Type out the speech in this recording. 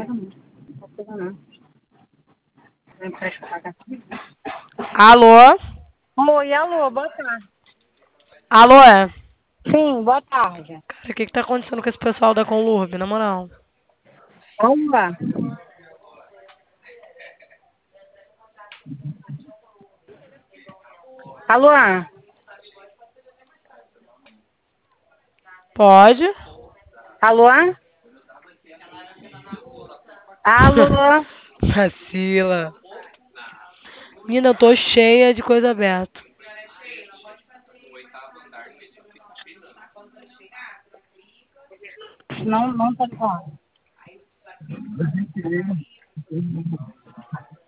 Não pega não. Não empresta pagar. Alô? Oi, alô, boa tarde. Alô, é? Sim, boa tarde. Cara, o que que tá acontecendo com esse pessoal da Conlurb, na moral? Vamos lá. Alô? Pode? Alô? Alô? Vacila. Menina, eu tô cheia de coisa aberta. Não, não pode falar.